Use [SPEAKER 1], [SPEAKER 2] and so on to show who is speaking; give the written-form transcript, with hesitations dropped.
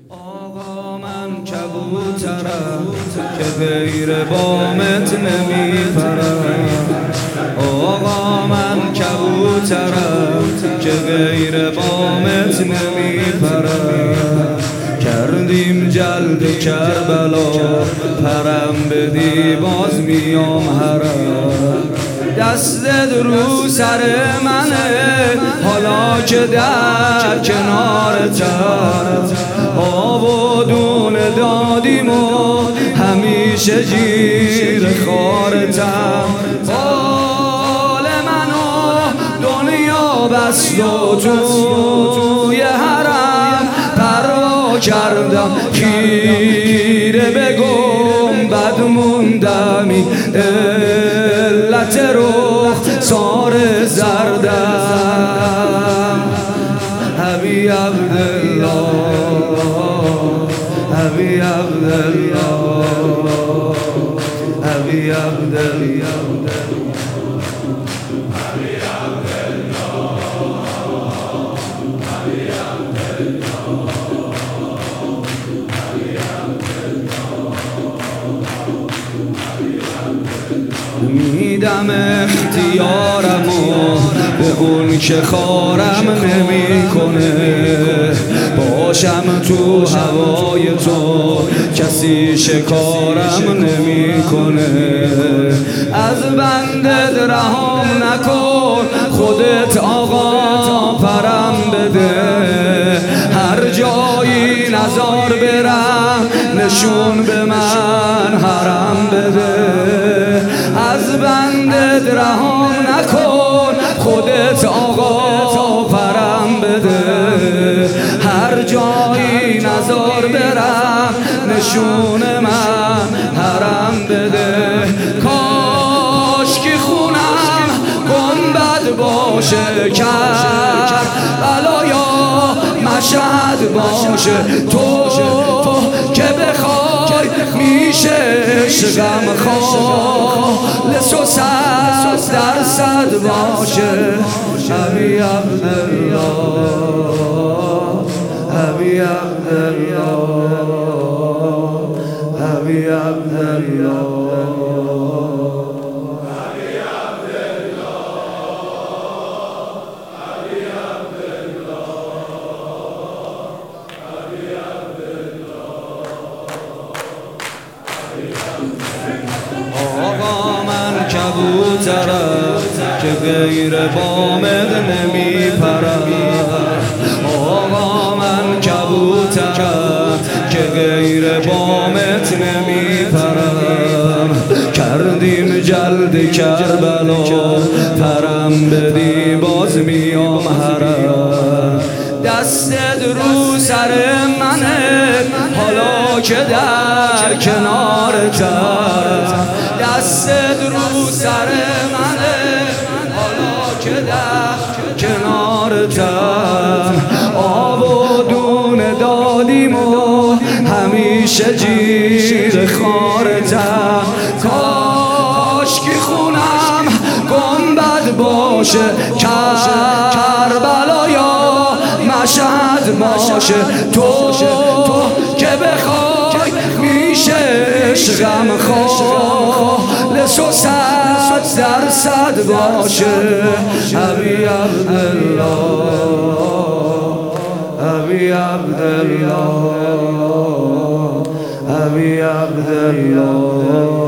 [SPEAKER 1] آقا من کبوترم که غیر بامت نمیپرم. آقا من کبوترم که غیر بامت نمیپرم. کردیم جلد کربلا پرم بدی باز میام حرم. دستت رو سر منه حالا که در کنارتم. آب و دونه دادیم و همیشه جیر خارتم. بال منو دنیا بست و توی حرم پروا کردم خیره بگم بد موندمی علت رخ سار زردم. حبی عبدالله حبی عبدالله حبی عبدالله میدم اختیارمو به اون که خارم نمیکنه. باشم تو هوای تو کسی شکارم نمیکنه. از بندت رهام نکن خودت آقا پرم بده. هر جایی نزار برم نشون به من حرم بده. از بندت رهام نکن خودت آقا پرم بده. هر جایی نزار برم نشون من حرم بده. کاش که خونم گنبد باشه کربلا یا مشهد باشه. تو که بخوای میشه عشقم خالص و 100% باشه. حبی عبدالله حبی عبدالله حبی عبدالله کبوترم که غیر بامت نمیپرم. آقا من کبوترم که غیر بامت نمیپرم. کردیم جلد کربلا پرم بدی باز میام حرم. دستت رو سر منه حالا که در کنارتم. دستت رو سر منه حالا که در کنارتم. آب و دونه دادیم و همیشه جیر خارتم. کاش که خونم گنبد باشه کربلا یا مشهد باشه. تو که بخوای میشه عشقم خالص و 100% باشه. حبی عبدالله حبی عبدالله حبی عبدالله